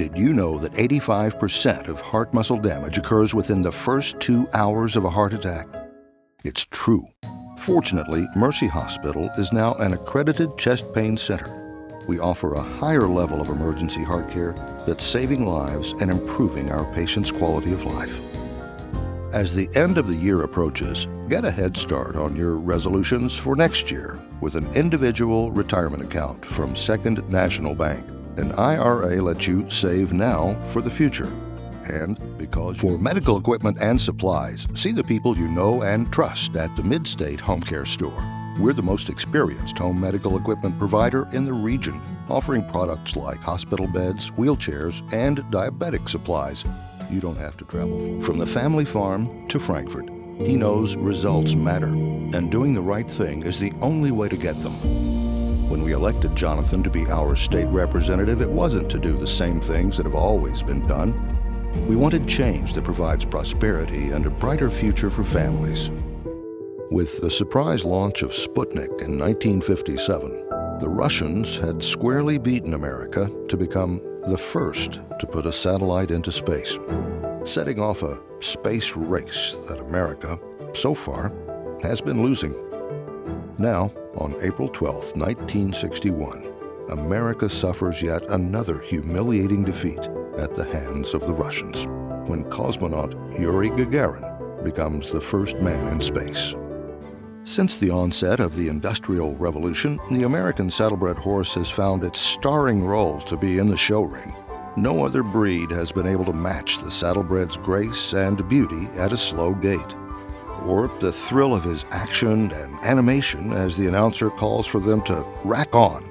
Did you know that 85% of heart muscle damage occurs within the first 2 hours of a heart attack? It's true. Fortunately, Mercy Hospital is now an accredited chest pain center. We offer a higher level of emergency heart care that's saving lives and improving our patients' quality of life. As the end of the year approaches, get a head start on your resolutions for next year with an individual retirement account from Second National Bank. An IRA lets you save now for the future. And because for medical equipment and supplies, see the people you know and trust at the Mid-State Home Care Store. We're the most experienced home medical equipment provider in the region, offering products like hospital beds, wheelchairs, and diabetic supplies. You don't have to travel far. From the family farm to Frankfort, he knows results matter, and doing the right thing is the only way to get them. When we elected Jonathan to be our state representative, it wasn't to do the same things that have always been done. We wanted change that provides prosperity and a brighter future for families. With the surprise launch of Sputnik in 1957, the Russians had squarely beaten America to become the first to put a satellite into space, setting off a space race that America, so far, has been losing. Now, on April 12, 1961, America suffers yet another humiliating defeat at the hands of the Russians, when cosmonaut Yuri Gagarin becomes the first man in space. Since the onset of the Industrial Revolution, the American saddlebred horse has found its starring role to be in the show ring. No other breed has been able to match the saddlebred's grace and beauty at a slow gait, or the thrill of his action and animation as the announcer calls for them to rack on